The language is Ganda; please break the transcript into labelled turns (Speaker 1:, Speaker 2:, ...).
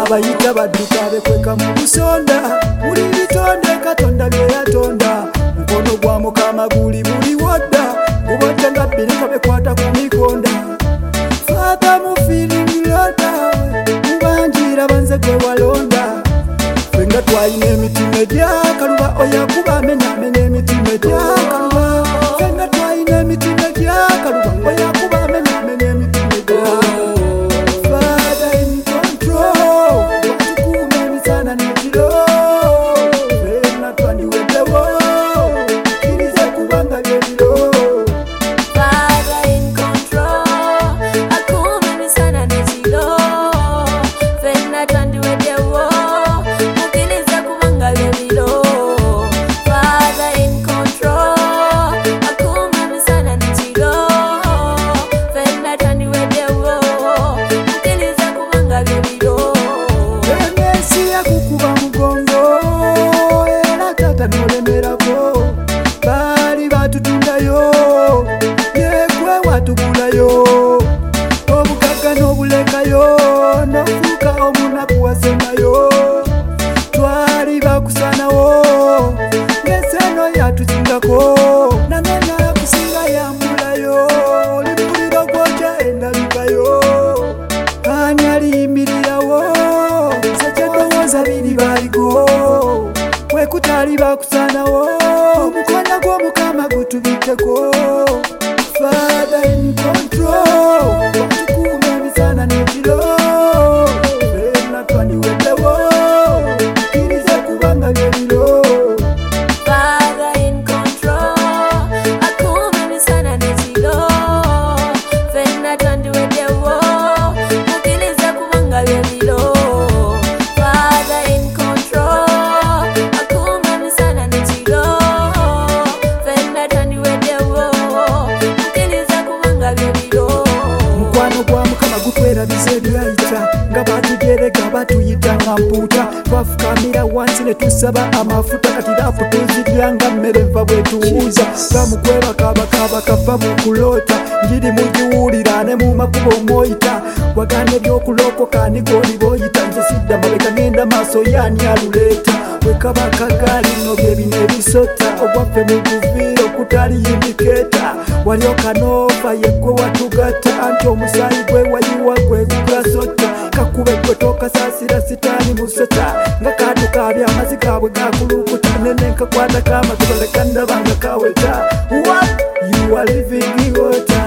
Speaker 1: abayita badduka bekweka mu busonda buli bitonde Katonda bye yatonda mukono gwa Mukama guli buli wodda gubotta nga bbirika bekwata ku mikonda Father mu feeling loda mubanjira banze gwe walonda fenga twalina emitima egyakaluba oyakuba amenamena emitima egyakaluba fenga twalina emitima egyakaluba oyakuba amenamena emitima egyakaluba Father in control watukuuma emisana n'ekiro fenga twandiweddewo kirize kubanga byebiro Bali batutundayo yegwe watugulayo obugagga n'obulekayo n'ofuuka omunaku wasembayo twali bakusanawo n'eseno yatuzingako nanona yakusinga yambulayo olibuliro gwotya endabikayo ani aliyimirirawo sekyedowooza biri baligo wekutali bakusanawo omukono gw'Omukama gutubiteko Father in control watukuuma emisana n'ekiro fenna twandiweddewo kirize kubanga byebiro
Speaker 2: Father in control akuuma emisana n'ekiro fenna twandiweddewo mukirize kubanga byebiro Father in control mukwano gwa Mukama gutwerabiza ebyayita nga batugereka batuyita nga mpuuta twafukamira wansi ne tusaba amafuta kati rapu tuzirya nga mmere nva bwe tuwuza nga mukwebakabakaba kava mu kuloota njiri mugiwulira ne mu makubo mwoyita wagana ebyokulokoka nigoli boyita nze sidda mabega ngenda maaso yaani aluleeta wekaba kagaali nno bye bino ebisota ogwaffe mu guviira okutali yindikeeta wali okanoofa yeggwe watugatta anti omusaayi gwe wayiwa gwe gugasota kakube gwe tokasaasira sitaani musota nga kaatukaabya amazi gaabwe gakulukuta nene nkakwata kaamaziba leka ndaba nga kaweta what you are living in water